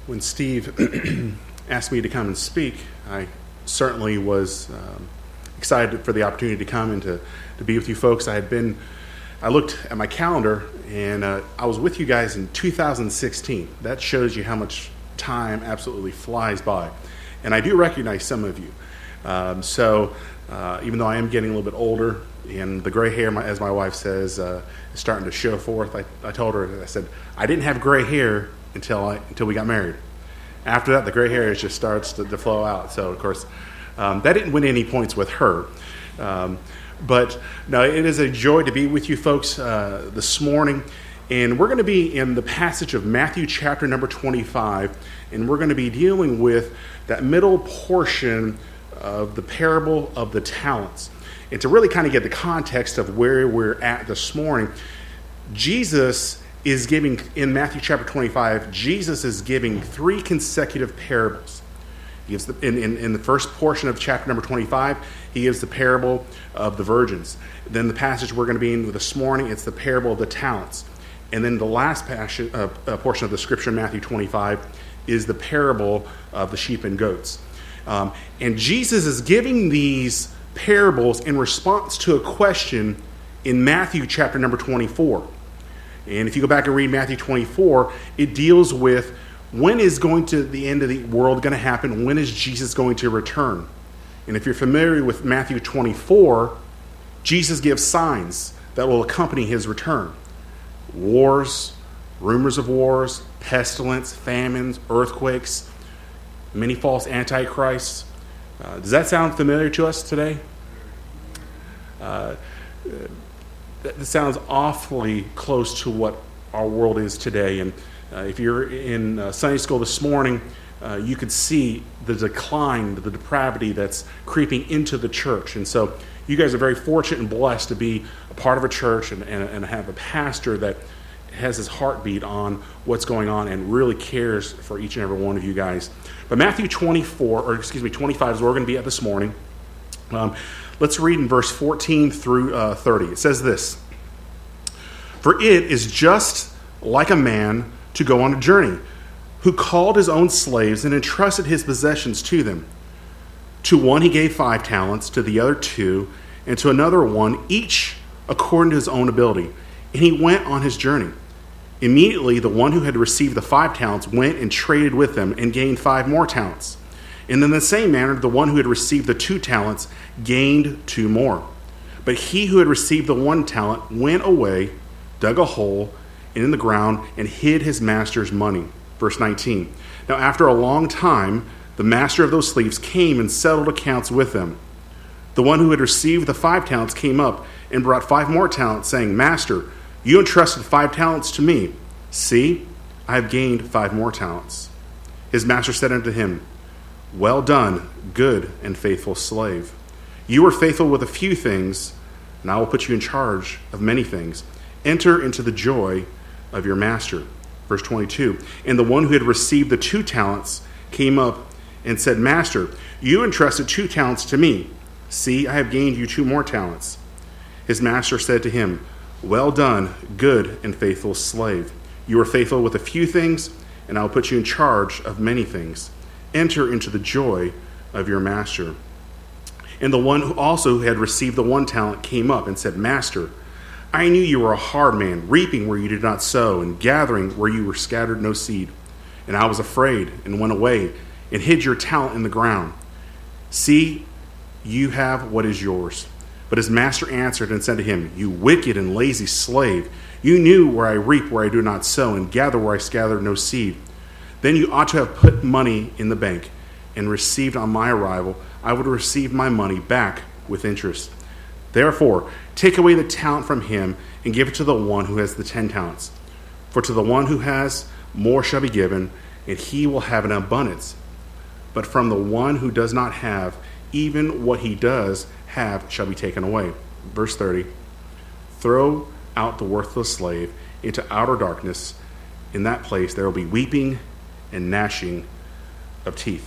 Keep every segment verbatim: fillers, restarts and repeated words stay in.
when Steve asked me to come and speak, I certainly was um, excited for the opportunity to come and to, to be with you folks. I had been, I looked at my calendar, and uh, I was with you guys in two thousand sixteen. That shows you how much time absolutely flies by. And I do recognize some of you. Um, so uh, even though I am getting a little bit older, and the gray hair, my, as my wife says, uh, is starting to show forth, I, I told her, I said, I didn't have gray hair until I until we got married. After that, the gray hair just starts to, to flow out. So, of course, um, that didn't win any points with her. Um, but, no, it is a joy to be with you folks uh, this morning. And we're going to be in the passage of Matthew chapter number twenty-five. And we're going to be dealing with that middle portion of the parable of the talents. And to really kind of get the context of where we're at this morning, Jesus is giving, in Matthew chapter twenty-five, Jesus is giving three consecutive parables. He gives the, in, in, in the first portion of chapter number twenty-five, he gives the parable of the virgins. Then the passage we're going to be in this morning, it's the parable of the talents. And then the last passage, uh, uh, portion of the scripture in Matthew twenty-five is the parable of the sheep and goats. Um, and Jesus is giving these parables in response to a question in Matthew chapter number twenty-four. And if you go back and read Matthew twenty-four, it deals with when is going to the end of the world going to happen? When is Jesus going to return? And if you're familiar with Matthew twenty-four, Jesus gives signs that will accompany his return. Wars, rumors of wars, pestilence, famines, earthquakes, many false antichrists. Uh, does that sound familiar to us today? Uh, that sounds awfully close to what our world is today. And uh, if you're in uh, Sunday school this morning, uh, you could see the decline, the depravity that's creeping into the church. And so you guys are very fortunate and blessed to be a part of a church and, and, and have a pastor that has his heartbeat on what's going on and really cares for each and every one of you guys. But Matthew twenty-four, or excuse me, twenty-five is where we're going to be at this morning. Um, let's read in verse fourteen through uh, thirty. It says this: For it is just like a man to go on a journey, who called his own slaves and entrusted his possessions to them. To one he gave five talents, to the other two, and to another one, each according to his own ability. And he went on his journey. Immediately the one who had received the five talents went and traded with them and gained five more talents. And in the same manner, the one who had received the two talents gained two more. But he who had received the one talent went away, dug a hole in the ground, and hid his master's money. Verse nineteen. Now after a long time, the master of those slaves came and settled accounts with them. The one who had received the five talents came up and brought five more talents, saying, Master, you entrusted five talents to me. See, I have gained five more talents. His master said unto him, Well done, good and faithful slave. You were faithful with a few things, and I will put you in charge of many things. Enter into the joy of your master. Verse twenty-two. And the one who had received the two talents came up and said, Master, you entrusted two talents to me. See, I have gained you two more talents. His master said to him, Well done, good and faithful slave. You are faithful with a few things, and I will put you in charge of many things. Enter into the joy of your master. And the one who also had received the one talent came up and said, Master, I knew you were a hard man, reaping where you did not sow, and gathering where you were scattered no seed. And I was afraid, and went away, and hid your talent in the ground. See, you have what is yours. But his master answered and said to him, You wicked and lazy slave, you knew where I reap where I do not sow, and gather where I scatter no seed. Then you ought to have put money in the bank, and received on my arrival, I would receive my money back with interest. Therefore, take away the talent from him, and give it to the one who has the ten talents. For to the one who has, more shall be given, and he will have an abundance. But from the one who does not have, even what he does have shall be taken away. Verse thirty. Throw out the worthless slave into outer darkness. In that place there will be weeping and gnashing of teeth.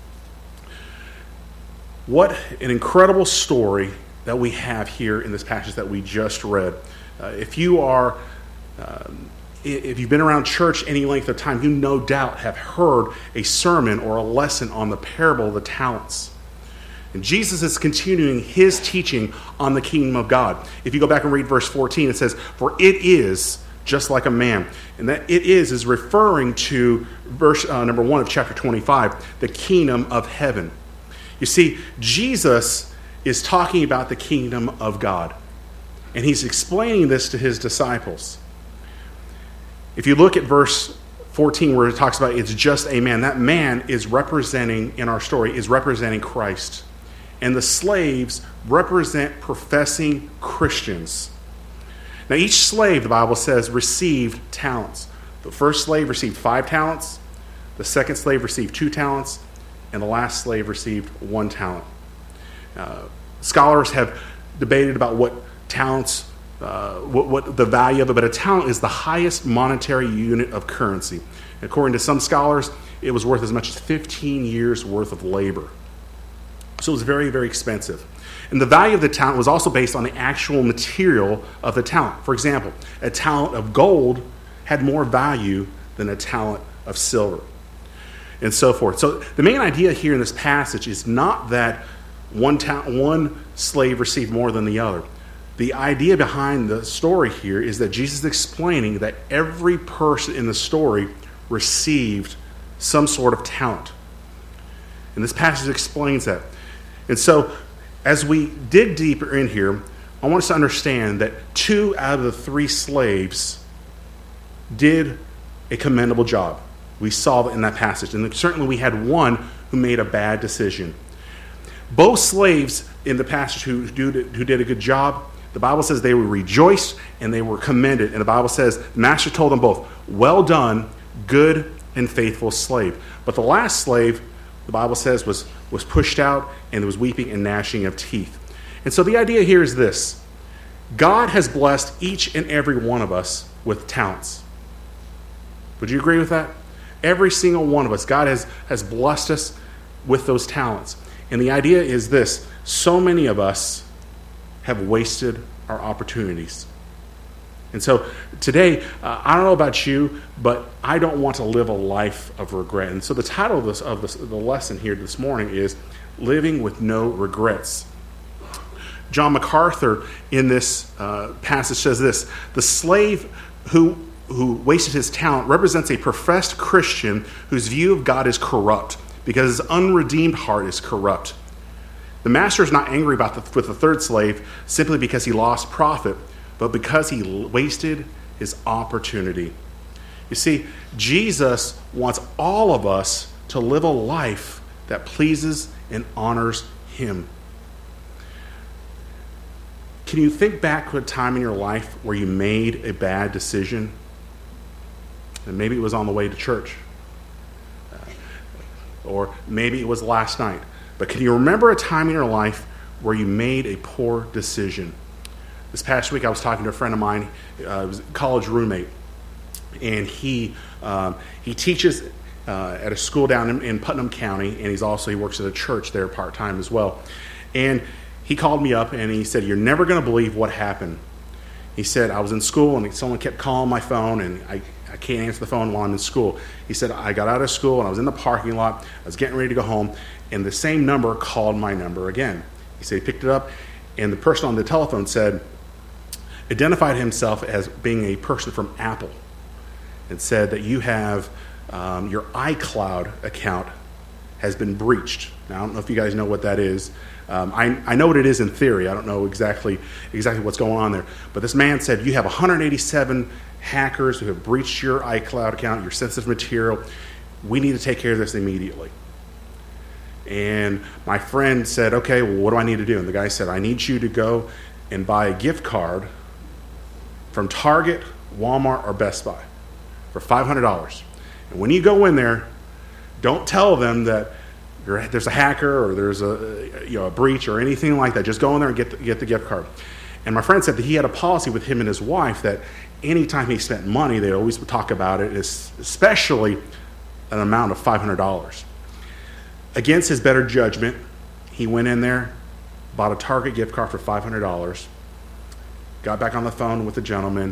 What an incredible story that we have here in this passage that we just read. Uh, if you are um, if you've been around church any length of time, you no doubt have heard a sermon or a lesson on the parable of the talents. And Jesus is continuing his teaching on the kingdom of God. If you go back and read verse fourteen, it says, "For it is just like a man." And that "it is" is referring to verse uh, number one of chapter twenty-five, the kingdom of heaven. You see, Jesus is talking about the kingdom of God. And he's explaining this to his disciples. If you look at verse fourteen where it talks about it's just a man, that man is representing, in our story, is representing Christ. And the slaves represent professing Christians. Now each slave, the Bible says, received talents. The first slave received five talents. The second slave received two talents. And the last slave received one talent. Uh, scholars have debated about what talents, uh, what, what the value of it, but a talent is the highest monetary unit of currency. According to some scholars, it was worth as much as fifteen years worth of labor. So it was very, very expensive. And the value of the talent was also based on the actual material of the talent. For example, a talent of gold had more value than a talent of silver, and so forth. So the main idea here in this passage is not that one, ta- one slave received more than the other. The idea behind the story here is that Jesus is explaining that every person in the story received some sort of talent. And this passage explains that. And so, as we dig deeper in here, I want us to understand that two out of the three slaves did a commendable job. We saw that in that passage. And certainly we had one who made a bad decision. Both slaves in the passage who, who did a good job, the Bible says they were rejoiced and they were commended. And the Bible says the master told them both, "Well done, good and faithful slave." But the last slave, the Bible says, was, was pushed out and there was weeping and gnashing of teeth. And so the idea here is this. God has blessed each and every one of us with talents. Would you agree with that? Every single one of us, God has, has blessed us with those talents. And the idea is this. So many of us have wasted our opportunities. And so today, uh, I don't know about you, but I don't want to live a life of regret. And so the title of, this, of this, the lesson here this morning is Living with No Regrets. John MacArthur in this uh, passage says this: the slave who, who wasted his talent represents a professed Christian whose view of God is corrupt because his unredeemed heart is corrupt. The master is not angry about the, with the third slave simply because he lost profit, but because he wasted his opportunity. You see, Jesus wants all of us to live a life that pleases and honors him. Can you think back to a time in your life where you made a bad decision? And maybe it was on the way to church. Uh, or maybe it was last night. But can you remember a time in your life where you made a poor decision? This past week I was talking to a friend of mine, uh, it was a college roommate, and he um, he teaches uh, at a school down in, in Putnam County, and he's also he works at a church there part-time as well. And he called me up and he said, "You're never going to believe what happened." He said, "I was in school and someone kept calling my phone and I, I can't answer the phone while I'm in school." He said, "I got out of school and I was in the parking lot. I was getting ready to go home and the same number called my number again." He said he picked it up and the person on the telephone said, identified himself as being a person from Apple and said that you have um, your iCloud account has been breached. Now, I don't know if you guys know what that is. Um, I, I know what it is in theory. I don't know exactly exactly what's going on there. But this man said you have one hundred eighty-seven hackers who have breached your iCloud account, your sensitive material. We need to take care of this immediately. And my friend said, "Okay, well, what do I need to do?" And the guy said, "I need you to go and buy a gift card from Target, Walmart, or Best Buy for five hundred dollars. And when you go in there, don't tell them that you're, there's a hacker or there's a, you know, a breach or anything like that. Just go in there and get the, get the gift card." And my friend said that he had a policy with him and his wife that anytime he spent money, they always would talk about it, especially an amount of five hundred dollars. Against his better judgment, he went in there, bought a Target gift card for five hundred dollars, got back on the phone with the gentleman,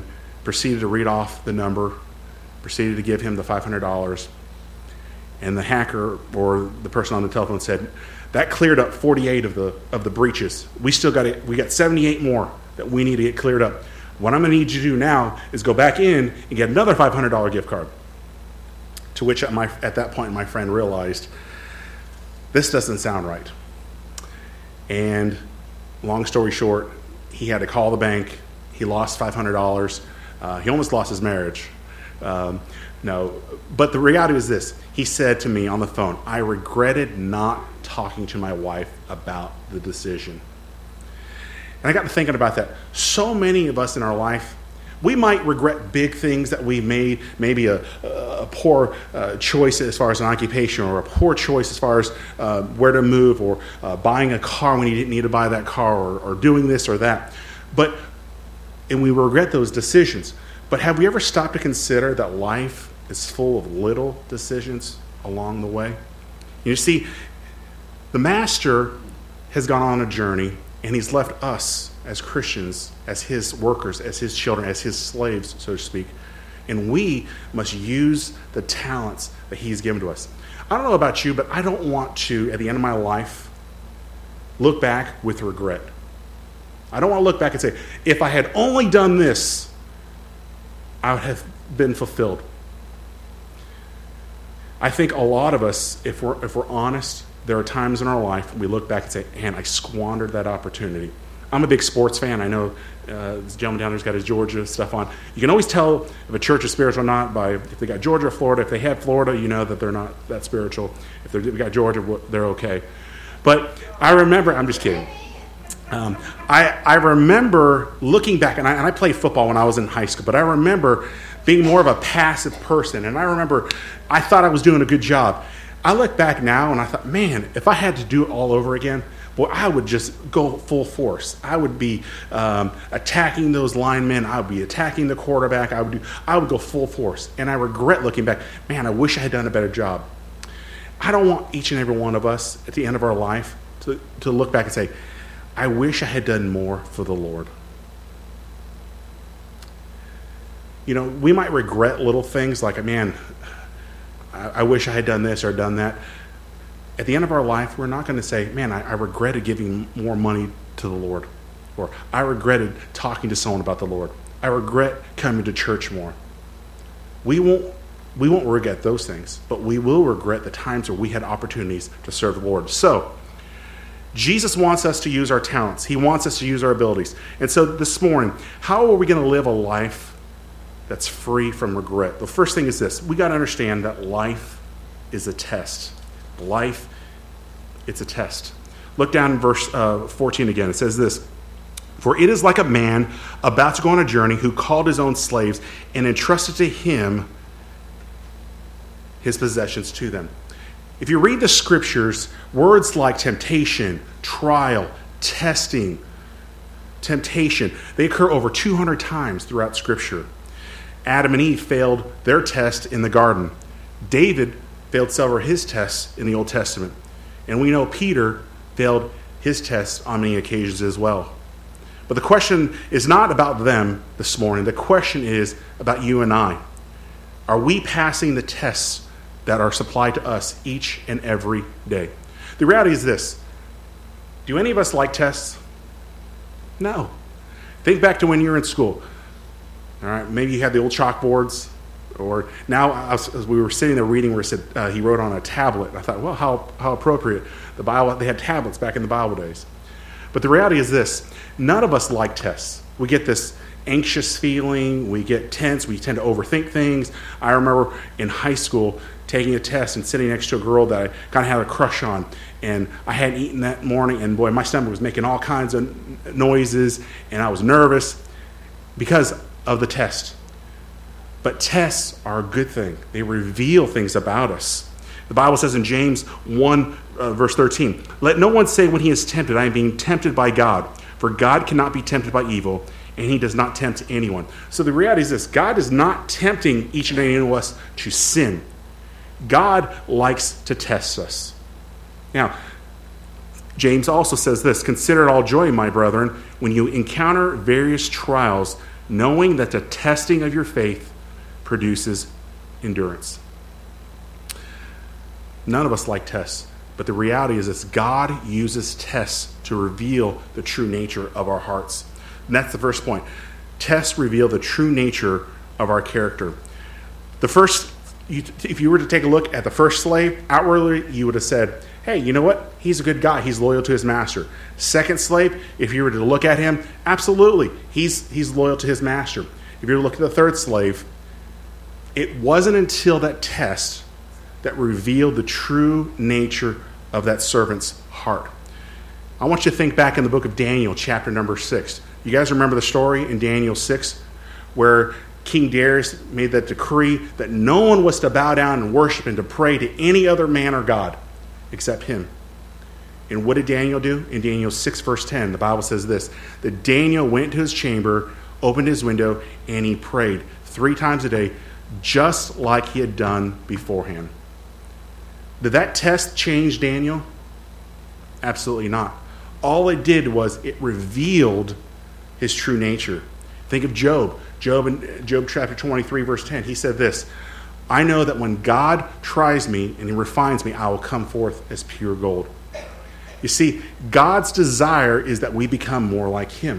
proceeded to read off the number, proceeded to give him the five hundred dollars. And the hacker or the person on the telephone said, that cleared up forty-eight of the of the breaches. We still got it. We got seventy-eight more that we need to get cleared up. What I'm going to need you to do now is go back in and get another five hundred dollars gift card. To which at, my, at that point my friend realized, this doesn't sound right. And long story short, he had to call the bank. He lost five hundred dollars. Uh, he almost lost his marriage. Um, no, but the reality is this. He said to me on the phone, I regretted not talking to my wife about the decision. And I got to thinking about that. So many of us in our life, we might regret big things that we made, maybe a, a poor uh, choice as far as an occupation, or a poor choice as far as uh, where to move, or uh, buying a car when you didn't need to buy that car, or, or doing this or that. But, and we regret those decisions. But have we ever stopped to consider that life is full of little decisions along the way? You see, the Master has gone on a journey, and he's left us as Christians, as his workers, as his children, as his slaves, so to speak. And we must use the talents that he's given to us. I don't know about you, but I don't want to, at the end of my life, look back with regret. I don't want to look back and say, if I had only done this, I would have been fulfilled. I think a lot of us, if we're if we're honest, there are times in our life we look back and say, man, I squandered that opportunity. I'm a big sports fan. I know uh, this gentleman down there's got his Georgia stuff on. You can always tell if a church is spiritual or not by if they got Georgia or Florida. If they have Florida, you know that they're not that spiritual. If they've got Georgia, they're okay. But I remember, I'm just kidding. Um, I, I remember looking back, and I, and I played football when I was in high school, but I remember being more of a passive person, and I remember I thought I was doing a good job. I look back now, and I thought, man, if I had to do it all over again, boy, I would just go full force. I would be um, attacking those linemen. I would be attacking the quarterback. I would do. I would go full force, and I regret looking back. Man, I wish I had done a better job. I don't want each and every one of us at the end of our life to, to look back and say, I wish I had done more for the Lord. You know, we might regret little things like, man, I, I wish I had done this or done that. At the end of our life, we're not going to say, man, I, I regretted giving more money to the Lord. Or I regretted talking to someone about the Lord. I regret coming to church more. We won't, we won't regret those things, but we will regret the times where we had opportunities to serve the Lord. So, Jesus wants us to use our talents. He wants us to use our abilities. And so this morning, how are we going to live a life that's free from regret? The first thing is this. We got to understand that life is a test. Life, it's a test. Look down in verse uh, fourteen again. It says this. For it is like a man about to go on a journey who called his own slaves and entrusted to him his possessions to them. If you read the scriptures, words like temptation, trial, testing, temptation, they occur over two hundred times throughout scripture. Adam and Eve failed their test in the garden. David failed several of his tests in the Old Testament. And we know Peter failed his tests on many occasions as well. But the question is not about them this morning. The question is about you and I. Are we passing the tests that are supplied to us each and every day? The reality is this. Do any of us like tests? No. Think back to when you were in school. All right, maybe you had the old chalkboards, or now as we were sitting there reading where it said uh, he wrote on a tablet. I thought, well, how how appropriate. The Bible, they had tablets back in the Bible days. But the reality is this. None of us like tests. We get this anxious feeling. We get tense. We tend to overthink things. I remember in high school taking a test and sitting next to a girl that I kind of had a crush on. And I hadn't eaten that morning. And boy, my stomach was making all kinds of noises. And I was nervous because of the test. But tests are a good thing. They reveal things about us. The Bible says in James one, uh, verse thirteen, let no one say when he is tempted, I am being tempted by God. For God cannot be tempted by evil, and he does not tempt anyone. So the reality is this. God is not tempting each and every one of us to sin. God likes to test us. Now, James also says this, consider it all joy, my brethren, when you encounter various trials, knowing that the testing of your faith produces endurance. None of us like tests, but the reality is that God uses tests to reveal the true nature of our hearts. And that's the first point. Tests reveal the true nature of our character. The first, if you were to take a look at the first slave, outwardly you would have said, hey, you know what? He's a good guy. He's loyal to his master. Second slave, if you were to look at him, absolutely, he's he's loyal to his master. If you were to look at the third slave, it wasn't until that test that revealed the true nature of that servant's heart. I want you to think back in the book of Daniel, chapter number six. You guys remember the story in Daniel six, where King Darius made that decree that no one was to bow down and worship and to pray to any other man or god except him. And what did Daniel do? In Daniel six, verse ten, the Bible says this, that Daniel went to his chamber, opened his window, and he prayed three times a day, just like he had done beforehand. Did that test change Daniel? Absolutely not. All it did was it revealed his true nature. Think of Job. Job in Job chapter twenty-three, verse ten, he said this, I know that when God tries me and he refines me, I will come forth as pure gold. You see, God's desire is that we become more like him.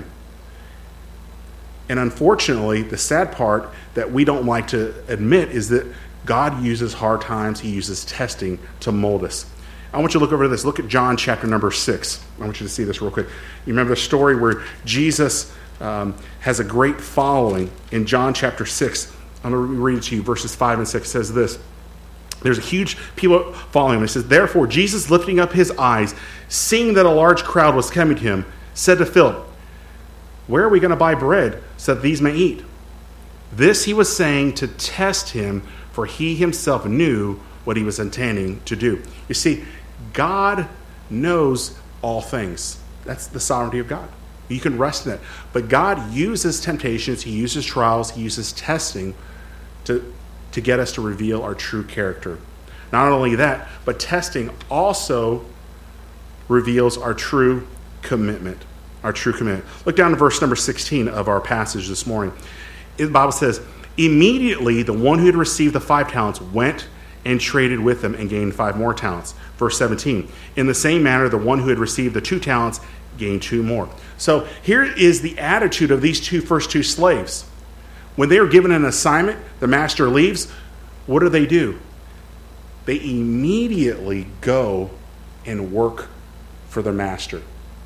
And unfortunately, the sad part that we don't like to admit is that God uses hard times, he uses testing to mold us. I want you to look over this. Look at John chapter number six. I want you to see this real quick. You remember the story where Jesus um, has a great following in John chapter six. I'm going to read it to you. Verses five and six says this. There's a huge people following him. It says, therefore, Jesus lifting up his eyes, seeing that a large crowd was coming to him, said to Philip, where are we going to buy bread so that these may eat? This he was saying to test him, for he himself knew what he was intending to do. You see, God knows all things. That's the sovereignty of God. You can rest in it. But God uses temptations, he uses trials, he uses testing to, to get us to reveal our true character. Not only that, but testing also reveals our true commitment. Our true commitment. Look down to verse number sixteen of our passage this morning. The Bible says, immediately the one who had received the five talents went and traded with them and gained five more talents. Verse seventeen, in the same manner, the one who had received the two talents gained two more. So here is the attitude of these two first two slaves. When they are given an assignment, the master leaves, what do they do? They immediately go and work for their master.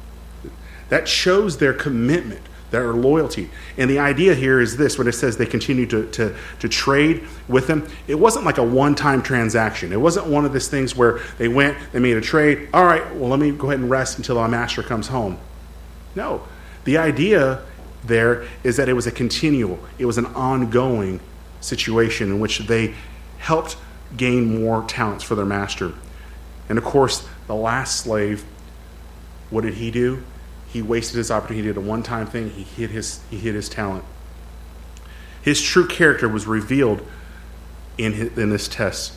That shows their commitment, their loyalty. And the idea here is this, when it says they continue to, to, to trade with them, it wasn't like a one-time transaction. It wasn't one of these things where they went, they made a trade, all right, well, let me go ahead and rest until our master comes home. No. The idea there is that it was a continual, it was an ongoing situation in which they helped gain more talents for their master. And of course, the last slave, what did he do? He wasted his opportunity. He did a one-time thing. He hid his, he hid his talent. His true character was revealed in, his, in this test.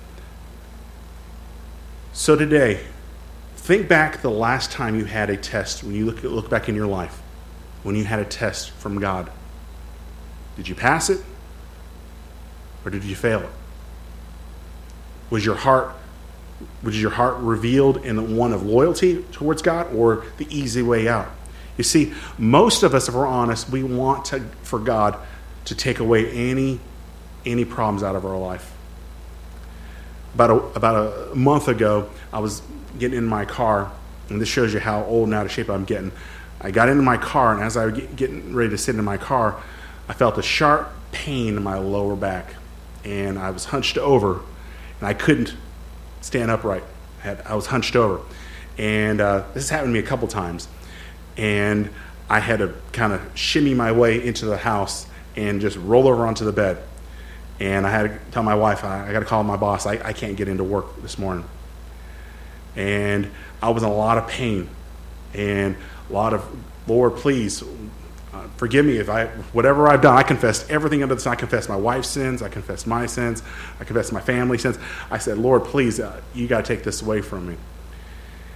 So today, think back the last time you had a test, when you look, look back in your life, when you had a test from God. Did you pass it? Or did you fail it? Was your heart Was your heart revealed in one of loyalty towards God or the easy way out? You see, most of us, if we're honest, we want to, for God to take away any, any problems out of our life. About a, about a month ago, I was getting in my car, and this shows you how old and out of shape I'm getting. I got into my car, and as I was getting ready to sit in my car, I felt a sharp pain in my lower back, and I was hunched over, and I couldn't stand upright. I, had, I was hunched over. And uh, this has happened to me a couple times. And I had to kind of shimmy my way into the house and just roll over onto the bed. And I had to tell my wife, I, I got to call my boss. I, I can't get into work this morning. And I was in a lot of pain. And a lot of, Lord, please, uh, forgive me if I, whatever I've done, I confessed everything under the sun. I confessed my wife's sins. I confessed my sins. I confessed my family's sins. I said, Lord, please, uh, you got to take this away from me.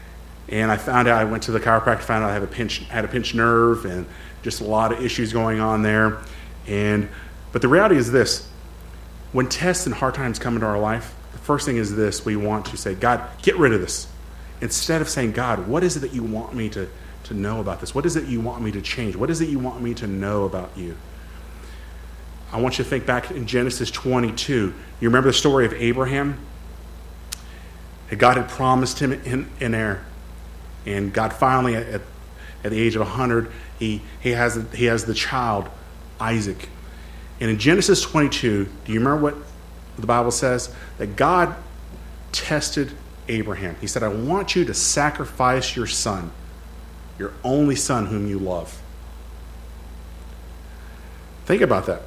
And I found out, I went to the chiropractor, found out I had a pinched, had a pinched nerve and just a lot of issues going on there. And but the reality is this: when tests and hard times come into our life, the first thing is this: we want to say, God, get rid of this. Instead of saying, God, what is it that you want me to, to know about this? What is it you want me to change? What is it you want me to know about you? I want you to think back in Genesis twenty-two. You remember the story of Abraham? God had promised him in, in air. And God finally, at, at the age of one hundred, he, he, has, he has the child, Isaac. And in Genesis twenty-two, do you remember what the Bible says? That God tested Abraham. He said, I want you to sacrifice your son, your only son whom you love. Think about that.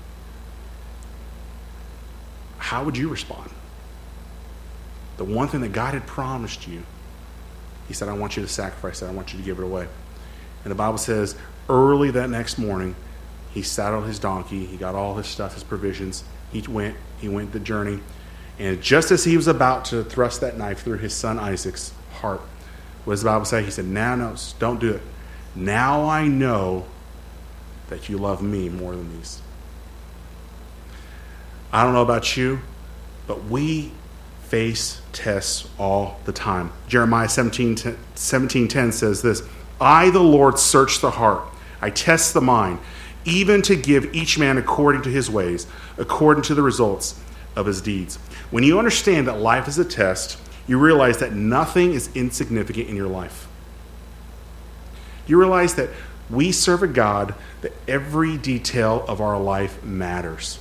How would you respond? The one thing that God had promised you, he said, I want you to sacrifice it. I want you to give it away. And the Bible says, early that next morning, he saddled his donkey. He got all his stuff, his provisions. He went, he went the journey. And just as he was about to thrust that knife through his son Isaac's heart, what does the Bible say? He said, now, no, don't do it. Now I know that you love me more than these. I don't know about you, but we face tests all the time. Jeremiah seventeen ten says this, I, the Lord, search the heart. I test the mind, even to give each man according to his ways, according to the results of his deeds. When you understand that life is a test, you realize that nothing is insignificant in your life. You realize that we serve a God that every detail of our life matters.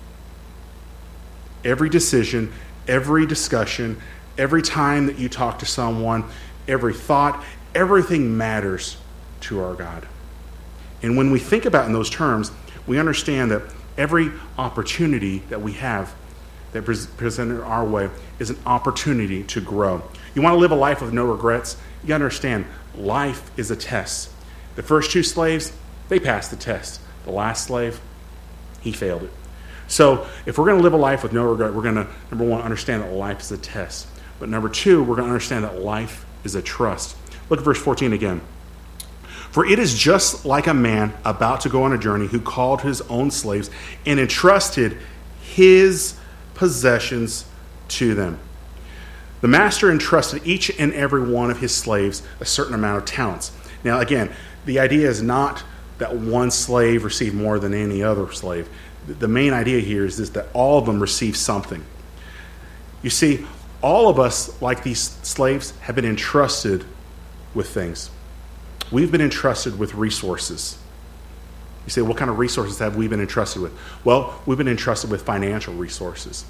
Every decision, every discussion, every time that you talk to someone, every thought, everything matters to our God. And when we think about it in those terms, we understand that every opportunity that we have that is presented our way is an opportunity to grow. You want to live a life with no regrets? You understand, life is a test. The first two slaves, they passed the test. The last slave, he failed it. So if we're going to live a life with no regret, we're going to, number one, understand that life is a test. But number two, we're going to understand that life is a trust. Look at verse fourteen again. For it is just like a man about to go on a journey who called his own slaves and entrusted his possessions to them. The master entrusted each and every one of his slaves a certain amount of talents. Now, again, the idea is not that one slave received more than any other slave. The main idea here is this, that all of them receive something. You see, all of us, like these slaves, have been entrusted with things. We've been entrusted with resources. You say, what kind of resources have we been entrusted with? Well, we've been entrusted with financial resources.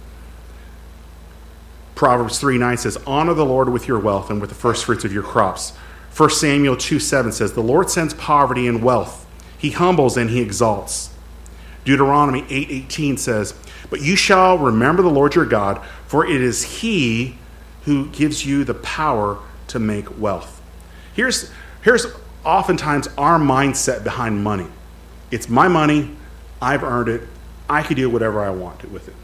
Proverbs three nine says, honor the Lord with your wealth and with the first fruits of your crops. First Samuel two seven says, the Lord sends poverty and wealth. He humbles and he exalts. Deuteronomy eight eighteen says, but you shall remember the Lord your God, for it is he who gives you the power to make wealth. Here's, here's oftentimes our mindset behind money. It's my money, I've earned it, I can do whatever I want with it.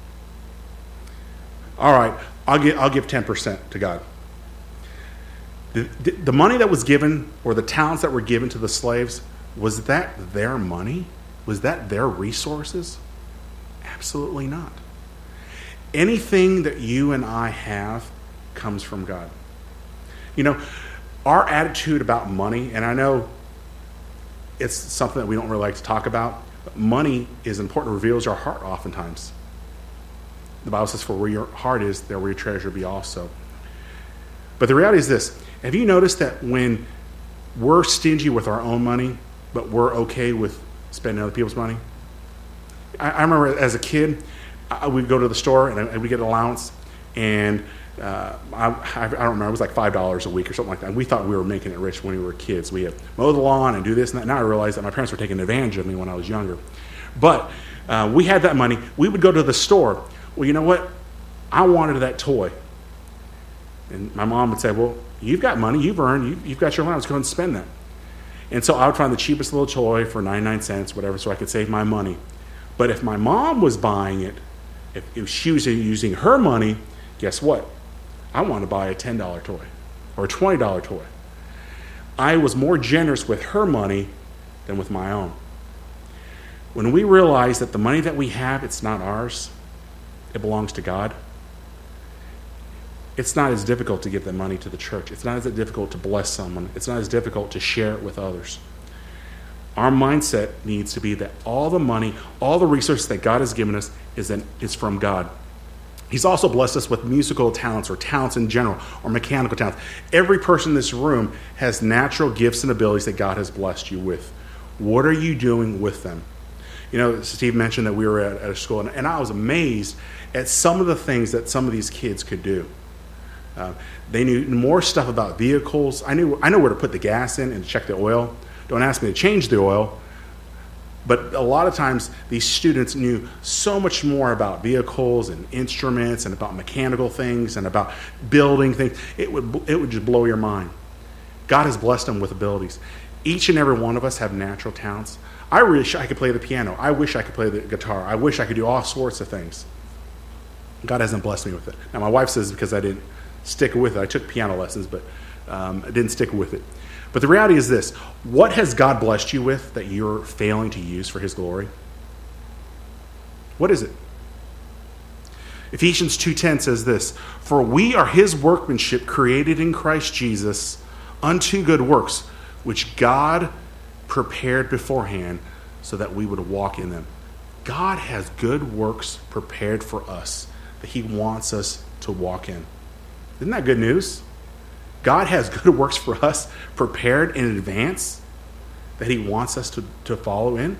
All right, I'll give, I'll give ten percent to God. The, the, the money that was given, or the talents that were given to the slaves, was that their money? Was that their resources? Absolutely not. Anything that you and I have comes from God. You know, our attitude about money, and I know it's something that we don't really like to talk about, but money is important. It reveals our heart oftentimes. The Bible says, for where your heart is, there will your treasure be also. But the reality is this. Have you noticed that when we're stingy with our own money, but we're okay with spending other people's money? I, I remember as a kid, I would go to the store and I, we'd get an allowance, and uh, I, I don't remember, it was like five dollars a week or something like that. And we thought we were making it rich when we were kids. We had mow the lawn and do this and that. Now I realize that my parents were taking advantage of me when I was younger. But uh, we had that money. We would go to the store. Well, you know what? I wanted that toy. And my mom would say, well, you've got money, you've earned, you've, you've got your allowance, go ahead and spend that. And so I would find the cheapest little toy for ninety-nine cents, whatever, so I could save my money. But if my mom was buying it, if, if she was using her money, guess what? I want to buy a ten dollar toy or a twenty dollar toy. I was more generous with her money than with my own. When we realize that the money that we have, it's not ours, it belongs to God, it's not as difficult to give that money to the church. It's not as difficult to bless someone. It's not as difficult to share it with others. Our mindset needs to be that all the money, all the resources that God has given us is, an, is from God. He's also blessed us with musical talents or talents in general or mechanical talents. Every person in this room has natural gifts and abilities that God has blessed you with. What are you doing with them? You know, Steve mentioned that we were at, at a school, and, and I was amazed at some of the things that some of these kids could do. Uh, they knew more stuff about vehicles. I knew I know where to put the gas in and check the oil. Don't ask me to change the oil. But a lot of times these students knew so much more about vehicles and instruments and about mechanical things and about building things. It would it would just blow your mind. God has blessed them with abilities. Each and every one of us have natural talents. I wish I could play the piano. I wish I could play the guitar. I wish I could do all sorts of things. God hasn't blessed me with it. Now, my wife says because I didn't stick with it. I took piano lessons, but um, I didn't stick with it. But the reality is this. What has God blessed you with that you're failing to use for his glory? What is it? Ephesians two ten says this, "For we are his workmanship created in Christ Jesus unto good works, which God prepared beforehand so that we would walk in them." God has good works prepared for us that he wants us to walk in. Isn't that good news? God has good works for us prepared in advance that he wants us to, to follow in.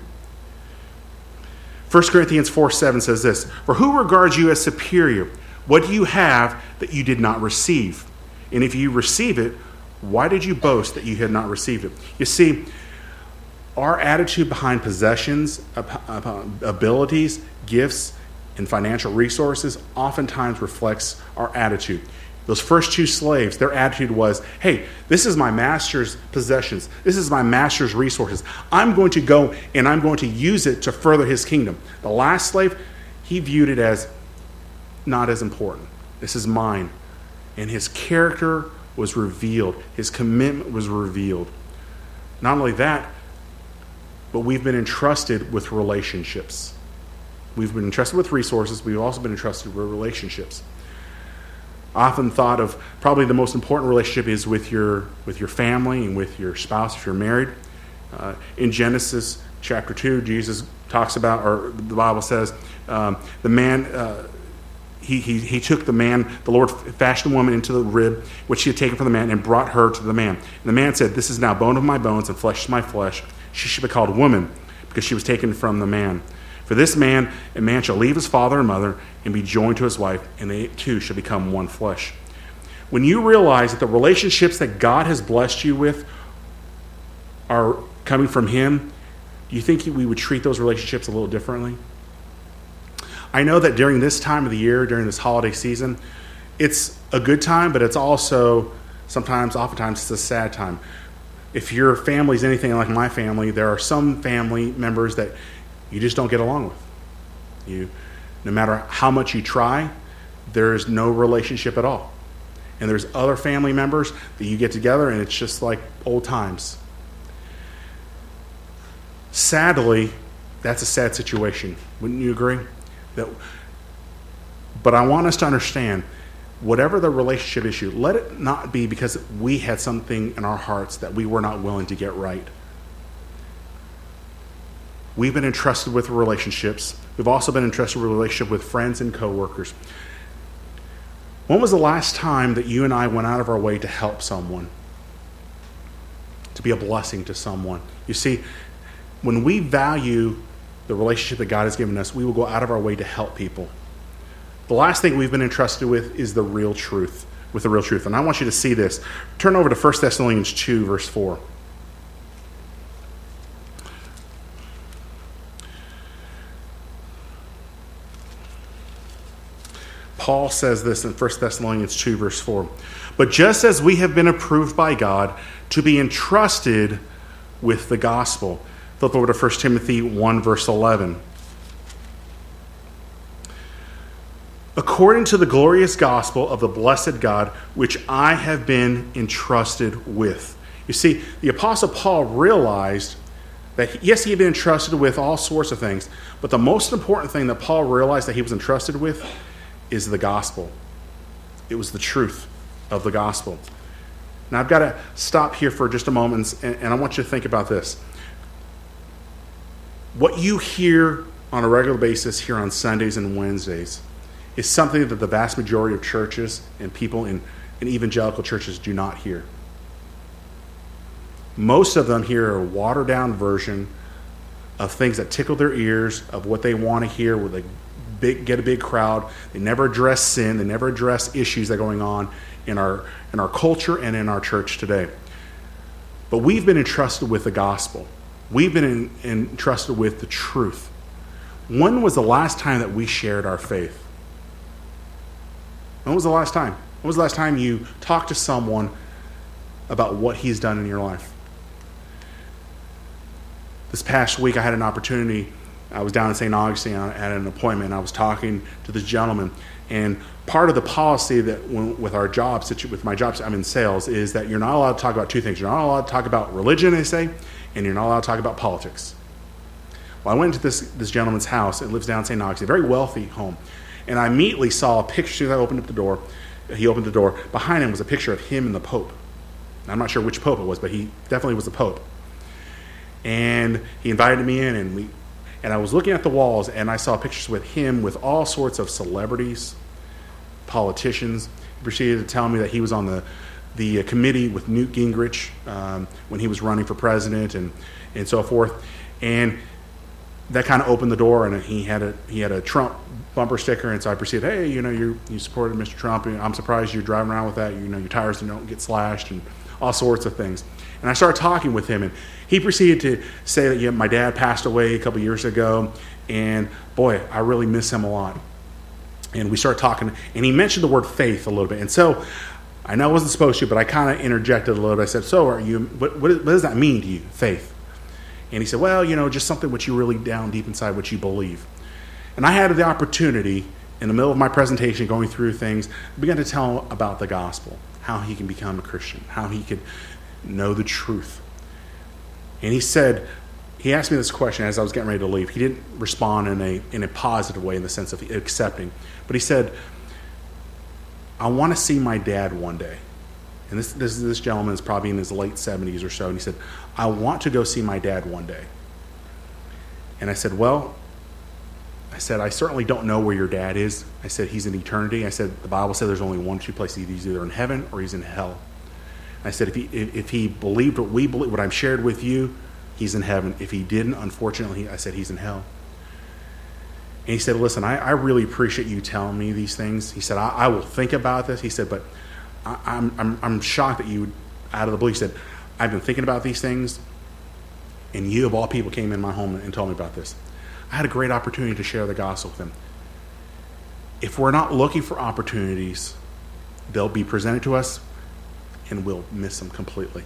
First Corinthians four seven says this, "For who regards you as superior? What do you have that you did not receive? And if you receive it, why did you boast that you had not received it?" You see, our attitude behind possessions, abilities, gifts, and financial resources oftentimes reflects our attitude. Those first two slaves, their attitude was, hey, this is my master's possessions. This is my master's resources. I'm going to go and I'm going to use it to further his kingdom. The last slave, he viewed it as not as important. This is mine. And his character was revealed. His commitment was revealed. Not only that, but we've been entrusted with relationships. We've been entrusted with resources. We've also been entrusted with relationships. I often thought of probably the most important relationship is with your with your family and with your spouse if you're married. Uh, in Genesis chapter two, Jesus talks about, or the Bible says, um, the man, uh, he, he he took the man, the Lord fashioned a woman into the rib, which he had taken from the man, and brought her to the man. And the man said, "This is now bone of my bones and flesh of my flesh. She should be called woman, because she was taken from the man. For this man, a man shall leave his father and mother and be joined to his wife, and they two shall become one flesh." When you realize that the relationships that God has blessed you with are coming from him, do you think we would treat those relationships a little differently? I know that during this time of the year, during this holiday season, it's a good time, but it's also sometimes, oftentimes, it's a sad time. If your family is anything like my family, there are some family members that you just don't get along with. You, no matter how much you try, there's no relationship at all. And there's other family members that you get together and it's just like old times. Sadly, that's a sad situation. Wouldn't you agree? That, but I want us to understand, whatever the relationship issue, let it not be because we had something in our hearts that we were not willing to get right. We've been entrusted with relationships. We've also been entrusted with a relationship with friends and coworkers. When was the last time that you and I went out of our way to help someone? To be a blessing to someone? You see, when we value the relationship that God has given us, we will go out of our way to help people. The last thing we've been entrusted with is the real truth, with the real truth. And I want you to see this. Turn over to First Thessalonians two, verse four. Paul says this in First Thessalonians two, verse four. "But just as we have been approved by God to be entrusted with the gospel." Flip over to First Timothy one, verse eleven. according to the glorious gospel of the blessed God, which I have been entrusted with. You see, the Apostle Paul realized that, yes, he had been entrusted with all sorts of things, but the most important thing that Paul realized that he was entrusted with is the gospel. It was the truth of the gospel. Now, I've got to stop here for just a moment, and, and I want you to think about this. What you hear on a regular basis here on Sundays and Wednesdays is something that the vast majority of churches and people in, in evangelical churches do not hear. Most of them hear a watered-down version of things that tickle their ears, of what they want to hear, where they big, get a big crowd. They never address sin. They never address issues that are going on in our, in our culture and in our church today. But we've been entrusted with the gospel. We've been in, entrusted with the truth. When was the last time that we shared our faith? When was the last time? When was the last time you talked to someone about what he's done in your life? This past week, I had an opportunity. I was down in Saint Augustine at an appointment, and I was talking to this gentleman. And part of the policy that when, with our job, with my job, I'm in sales, is that you're not allowed to talk about two things. You're not allowed to talk about religion, they say, and you're not allowed to talk about politics. Well, I went into this, this gentleman's house. It lives down in Saint Augustine, a very wealthy home. And I immediately saw a picture. As I opened up the door, he opened the door. Behind him was a picture of him and the Pope. I'm not sure which Pope it was, but he definitely was the Pope. And he invited me in, and we, and I was looking at the walls, and I saw pictures with him with all sorts of celebrities, politicians. He proceeded to tell me that he was on the the committee with Newt Gingrich um, when he was running for president, and and so forth. And that kind of opened the door, and he had a he had a Trump bumper sticker, and so I proceeded, hey, you know, you you supported Mister Trump, and I'm surprised you're driving around with that. You know, your tires don't get slashed, and all sorts of things. And I started talking with him, and he proceeded to say that, yeah, my dad passed away a couple years ago, and boy, I really miss him a lot. And we started talking, and he mentioned the word faith a little bit. And so I know I wasn't supposed to, but I kind of interjected a little bit. I said, so are you, what, what, what does that mean to you, faith? And he said, well, you know, just something which you really down deep inside, what you believe. And I had the opportunity in the middle of my presentation, going through things, I began to tell him about the gospel, how he can become a Christian, how he could know the truth. And he said, he asked me this question as I was getting ready to leave. He didn't respond in a in a positive way in the sense of accepting. But he said, I want to see my dad one day. And this, this, this gentleman is probably in his late seventies or so. And he said, I want to go see my dad one day. And I said, well, I said, I certainly don't know where your dad is. I said, he's in eternity. I said, the Bible said there's only one or two places. He's either in heaven or he's in hell. I said, if he if, if he believed what we believe, what I've shared with you, he's in heaven. If he didn't, unfortunately, I said, he's in hell. And he said, listen, I, I really appreciate you telling me these things. He said, I, I will think about this. He said, but I, I'm, I'm I'm shocked that you, out of the blue, he said, I've been thinking about these things, and you, of all people, came in my home and told me about this. I had a great opportunity to share the gospel with them. If we're not looking for opportunities, they'll be presented to us, and we'll miss them completely.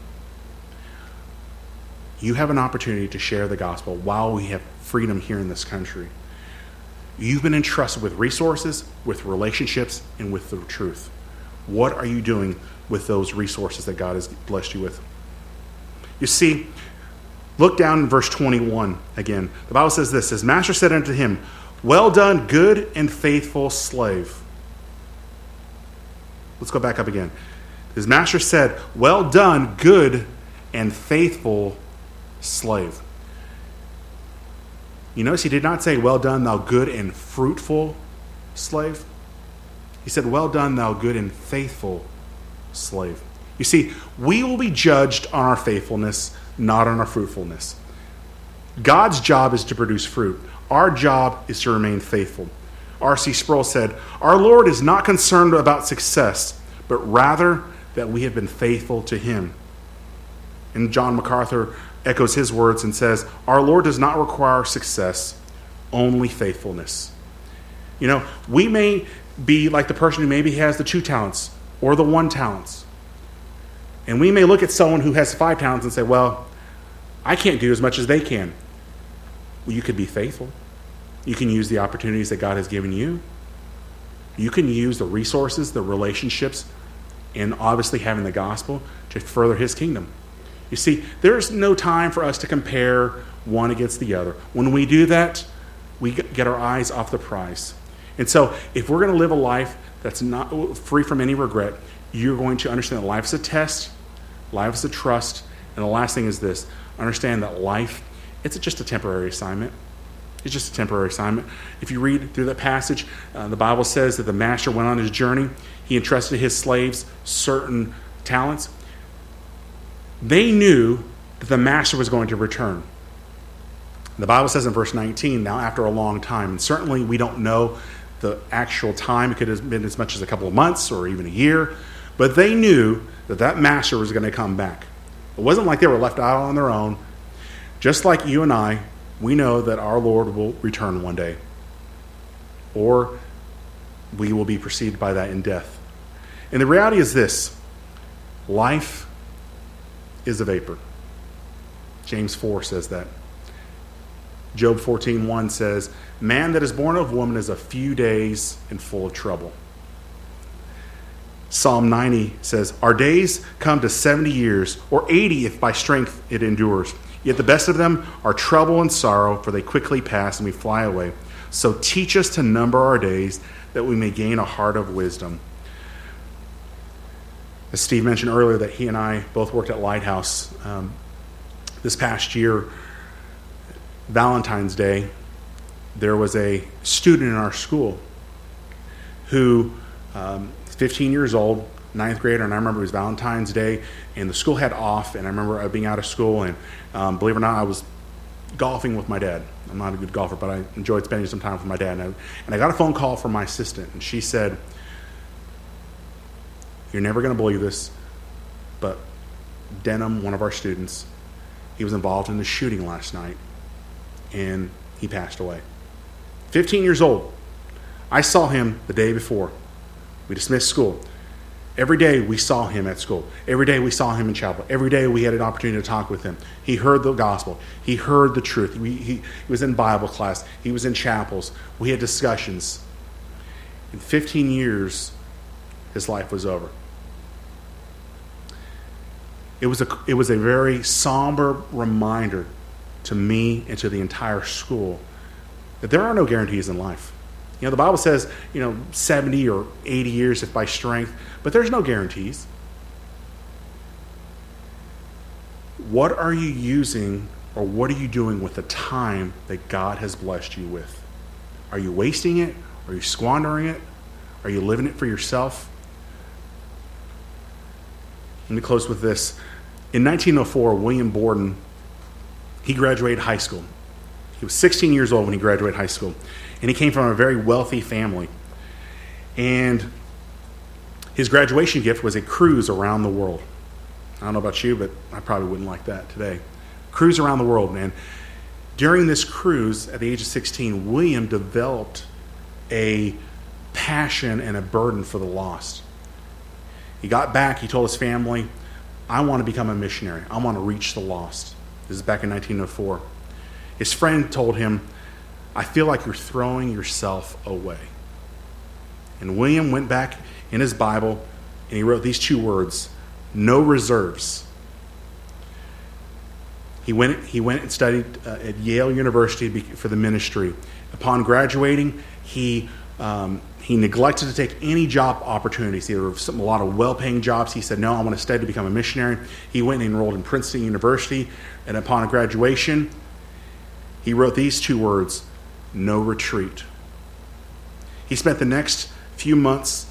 You have an opportunity to share the gospel while we have freedom here in this country. You've been entrusted with resources, with relationships, and with the truth. What are you doing with those resources that God has blessed you with? You see, look down in verse twenty-one again. The Bible says this, his master said unto him, well done, good and faithful slave. Let's go back up again. His master said, well done, good and faithful slave. You notice he did not say, well done, thou good and fruitful slave. He said, well done, thou good and faithful slave. You see, we will be judged on our faithfulness, not on our fruitfulness. God's job is to produce fruit. Our job is to remain faithful. R C Sproul said, our Lord is not concerned about success, but rather that we have been faithful to him. And John MacArthur echoes his words and says, our Lord does not require success, only faithfulness. You know, we may be like the person who maybe has the two talents or the one talents. And we may look at someone who has five talents and say, well, I can't do as much as they can. Well, you could be faithful. You can use the opportunities that God has given you. You can use the resources, the relationships, and obviously having the gospel to further his kingdom. You see, there's no time for us to compare one against the other. When we do that, we get our eyes off the prize. And so if we're going to live a life that's not free from any regret, you're going to understand that life is a test, life is a trust, and the last thing is this: understand that life, it's just a temporary assignment. It's just a temporary assignment. If you read through that passage, uh, the Bible says that the master went on his journey. He entrusted his slaves certain talents. They knew that the master was going to return. The Bible says in verse nineteen, now after a long time, and certainly we don't know the actual time. It could have been as much as a couple of months or even a year. But they knew that that master was going to come back. It wasn't like they were left out on their own. Just like you and I, we know that our Lord will return one day. Or we will be preceded by that in death. And the reality is this: life is a vapor. James four says that. Job fourteen one says, man that is born of woman is a few days and full of trouble. Psalm ninety says, our days come to seventy years, or eighty if by strength it endures. Yet the best of them are trouble and sorrow, for they quickly pass and we fly away. So teach us to number our days, that we may gain a heart of wisdom. As Steve mentioned earlier, that he and I both worked at Lighthouse. Um, this past year, Valentine's Day, there was a student in our school who, um, fifteen years old, ninth grader, and I remember it was Valentine's Day, and the school had off, and I remember being out of school, and um, believe it or not, I was golfing with my dad. I'm not a good golfer, but I enjoyed spending some time with my dad. And I, and I got a phone call from my assistant, and she said, you're never going to believe this, but Denham, one of our students, he was involved in the shooting last night, and he passed away. fifteen years old. I saw him the day before. We dismissed school. Every day we saw him at school. Every day we saw him in chapel. Every day we had an opportunity to talk with him. He heard the gospel. He heard the truth. We, he, he was in Bible class. He was in chapels. We had discussions. In fifteen years, his life was over. It was a, it was a very somber reminder to me and to the entire school that there are no guarantees in life. You know, the Bible says, you know, seventy or eighty years if by strength, but there's no guarantees. What are you using, or what are you doing with the time that God has blessed you with? Are you wasting it? Are you squandering it? Are you living it for yourself? Let me close with this. In nineteen oh four, William Borden, he graduated high school. He was sixteen years old when he graduated high school. And he came from a very wealthy family. And his graduation gift was a cruise around the world. I don't know about you, but I probably wouldn't like that today. Cruise around the world, man. During this cruise, at the age of sixteen, William developed a passion and a burden for the lost. He got back, he told his family, I want to become a missionary. I want to reach the lost. This is back in nineteen oh four. His friend told him, I feel like you're throwing yourself away. And William went back in his Bible and he wrote these two words, no reserves. He went, he went and studied uh, at Yale University for the ministry. Upon graduating, he um, he neglected to take any job opportunities. There were some, a lot of well-paying jobs. He said, no, I want to study to become a missionary. He went and enrolled in Princeton University, and upon graduation, he wrote these two words, no retreat. He spent the next few months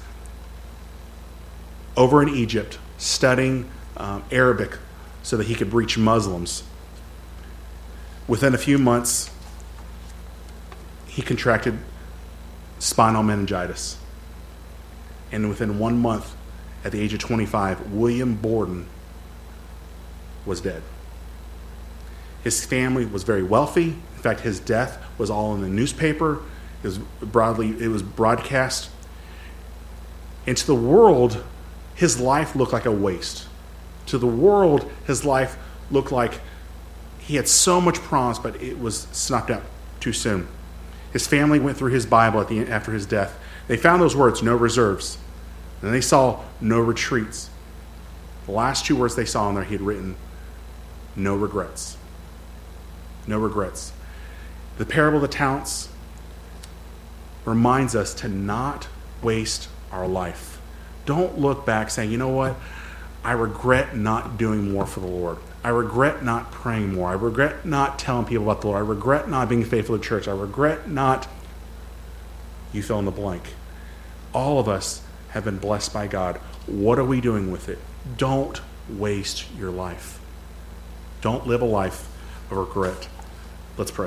over in Egypt studying um, Arabic so that he could reach Muslims. Within a few months, he contracted spinal meningitis. And within one month, at the age of twenty-five, William Borden was dead. His family was very wealthy. In fact, his death was all in the newspaper. It was broadly, it was broadcast. And to the world, his life looked like a waste. To the world, his life looked like he had so much promise, but it was snuffed out too soon. His family went through his Bible at the after his death. They found those words, no reserves. And they saw no retreats. The last two words they saw in there, he had written, no regrets. No regrets. The parable of the talents reminds us to not waste our life. Don't look back saying, you know what? I regret not doing more for the Lord. I regret not praying more. I regret not telling people about the Lord. I regret not being faithful to church. I regret not, you fill in the blank. All of us have been blessed by God. What are we doing with it? Don't waste your life. Don't live a life of regret. Let's pray.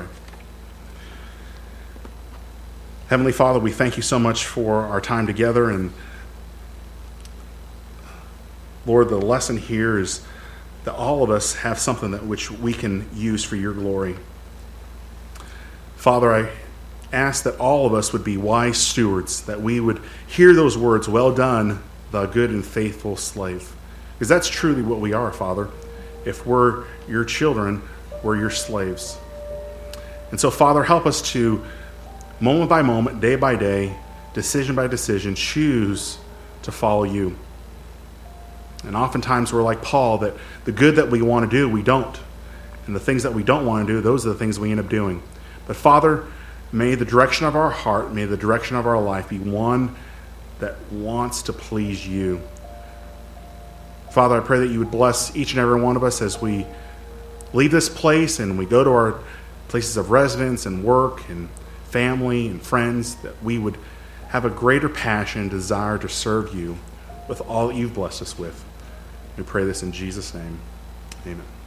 Heavenly Father, we thank you so much for our time together. And Lord, the lesson here is that all of us have something that which we can use for your glory. Father, I ask that all of us would be wise stewards, that we would hear those words, well done, the good and faithful slave. Because that's truly what we are, Father. If we're your children, we're your slaves. And so, Father, help us to, moment by moment, day by day, decision by decision, choose to follow you. And oftentimes we're like Paul, that the good that we want to do, we don't. And the things that we don't want to do, those are the things we end up doing. But Father, may the direction of our heart, may the direction of our life be one that wants to please you. Father, I pray that you would bless each and every one of us as we leave this place and we go to our places of residence and work and family and friends, that we would have a greater passion and desire to serve you with all that you've blessed us with. We pray this in Jesus' name. Amen.